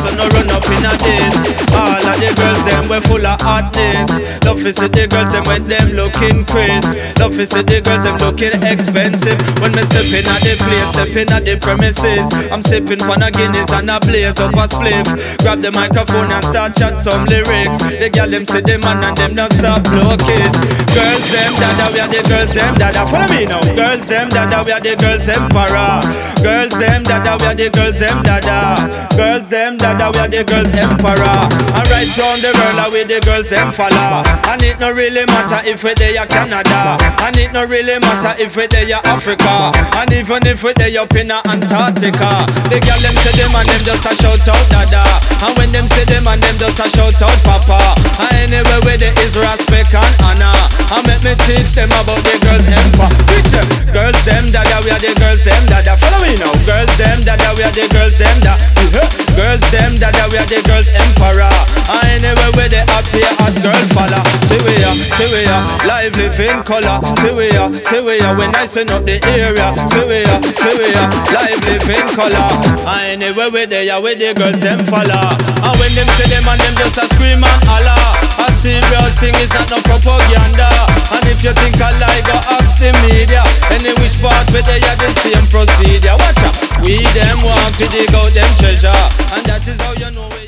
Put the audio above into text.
so no run up in a this. All of the girls them we full of hotness. Love to see the girls them when them looking crisp. Love to see the girls them looking expensive. When me step in at the place, step in at the premises, I'm sipping on a Guinness and a blaze up a spliff. Grab the microphone and start chat some lyrics. The girl them see the man and them not stop blow kiss. Girls them dada, we are the girls them dada. Follow me now. Girls them dada, we are the girls emperor. Girls them dada, we are the girls them dada. Girls them dada, we are the girls emperor. And right round the world with the girls them follow. And it no really matter if we there Canada. And it no really matter if we there Africa. And even if we there up in Antarctica. The girl them say them and them just a shout out dada. And when them say them and them just a shout out papa. And anywhere where there is respect and honor, and make me teach them about the girls empire. Teach them. Girls them dada, we are the girls them dada. Follow me now. Girls them dada, we are the girls them dada. Girls them dada, we are the girls emperor. And anywhere where they appear hot girl fella. See we are, live living color. See we are, when I send up the area. See we are, live living color. And anywhere where they are, where the girls them follow. And when them say them and them just a scream and holler. A serious thing is not no propaganda. And if you think I lie, go ask the media. Any which part where they are the same procedure. Watch out, we them want to dig out them treasure. And that is how you know